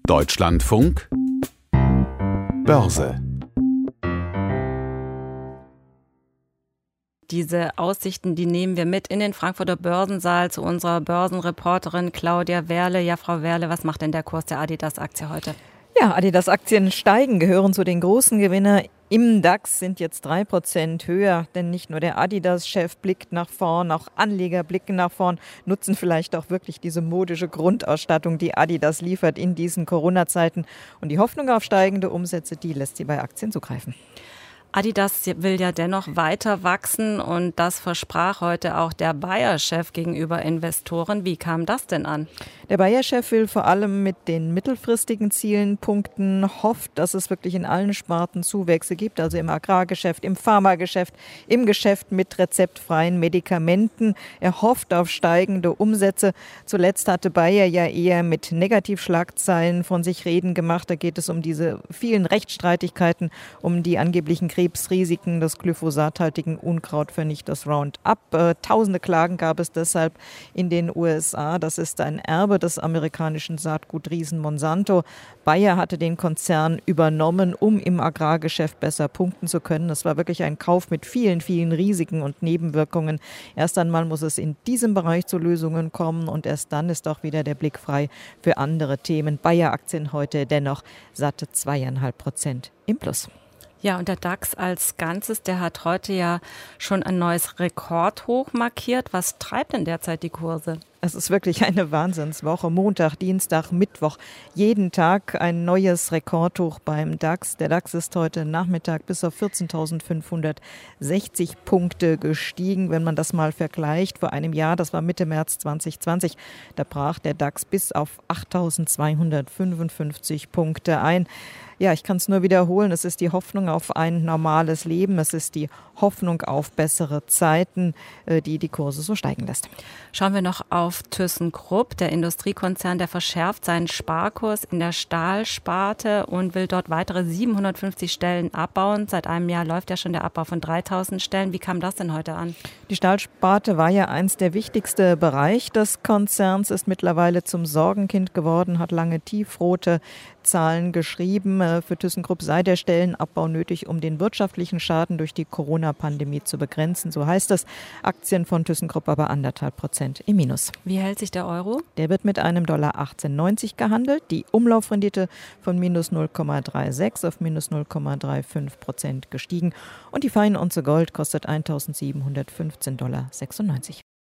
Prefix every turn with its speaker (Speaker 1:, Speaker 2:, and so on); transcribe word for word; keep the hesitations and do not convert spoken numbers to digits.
Speaker 1: Deutschlandfunk Börse.
Speaker 2: Diese Aussichten, die nehmen wir mit in den Frankfurter Börsensaal zu unserer Börsenreporterin Claudia Werle. Ja, Frau Werle, was macht denn der Kurs der Adidas-Aktie heute?
Speaker 3: Ja, Adidas-Aktien steigen, gehören zu den großen Gewinnern. Im DAX sind jetzt drei Prozent höher, denn nicht nur der Adidas-Chef blickt nach vorn, auch Anleger blicken nach vorn, nutzen vielleicht auch wirklich diese modische Grundausstattung, die Adidas liefert in diesen Corona-Zeiten. Und die Hoffnung auf steigende Umsätze, die lässt sie bei Aktien zugreifen.
Speaker 2: Adidas will ja dennoch weiter wachsen und das versprach heute auch der Bayer-Chef gegenüber Investoren. Wie kam das denn an?
Speaker 3: Der Bayer-Chef will vor allem mit den mittelfristigen Zielen punkten, hofft, dass es wirklich in allen Sparten Zuwächse gibt, also im Agrargeschäft, im Pharmageschäft, im Geschäft mit rezeptfreien Medikamenten. Er hofft auf steigende Umsätze. Zuletzt hatte Bayer ja eher mit Negativschlagzeilen von sich reden gemacht. Da geht es um diese vielen Rechtsstreitigkeiten, um die angeblichen Kriege. Krebsrisiken des glyphosathaltigen Unkrautvernichters Roundup. Äh, tausende Klagen gab es deshalb in den U S A. Das ist ein Erbe des amerikanischen Saatgutriesen Monsanto. Bayer hatte den Konzern übernommen, um im Agrargeschäft besser punkten zu können. Es war wirklich ein Kauf mit vielen, vielen Risiken und Nebenwirkungen. Erst einmal muss es in diesem Bereich zu Lösungen kommen und erst dann ist auch wieder der Blick frei für andere Themen. Bayer-Aktien heute dennoch satte zweieinhalb Prozent im Plus.
Speaker 2: Ja, und der DAX als Ganzes, der hat heute ja schon ein neues Rekordhoch markiert. Was treibt denn derzeit die Kurse?
Speaker 3: Es ist wirklich eine Wahnsinnswoche. Montag, Dienstag, Mittwoch. Jeden Tag ein neues Rekordhoch beim DAX. Der DAX ist heute Nachmittag bis auf vierzehntausendfünfhundertsechzig Punkte gestiegen. Wenn man das mal vergleicht, vor einem Jahr, das war Mitte März zwanzig zwanzig, da brach der DAX bis auf achttausendzweihundertfünfundfünfzig Punkte ein. Ja, ich kann es nur wiederholen. Es ist die Hoffnung auf ein normales Leben. Es ist die Hoffnung auf bessere Zeiten, die die Kurse so steigen lässt.
Speaker 2: Schauen wir noch auf ThyssenKrupp. Der Industriekonzern, der verschärft seinen Sparkurs in der Stahlsparte und will dort weitere siebenhundertfünfzig Stellen abbauen. Seit einem Jahr läuft ja schon der Abbau von dreitausend Stellen. Wie kam das denn heute an?
Speaker 3: Die Stahlsparte war ja eins der wichtigsten Bereiche des Konzerns, ist mittlerweile zum Sorgenkind geworden, hat lange tiefrote Zahlen geschrieben. Für ThyssenKrupp sei der Stellenabbau nötig, um den wirtschaftlichen Schaden durch die Corona-Pandemie zu begrenzen. So heißt es. Aktien von ThyssenKrupp aber anderthalb Prozent im Minus.
Speaker 2: Wie hält sich der Euro?
Speaker 3: Der wird mit einem Dollar achtzehn neunzig gehandelt. Die Umlaufrendite von minus null Komma sechsunddreißig auf minus null Komma fünfunddreißig Prozent gestiegen. Und die Feinunze Gold kostet eintausendsiebenhundertfünfzehn Dollar sechsundneunzig.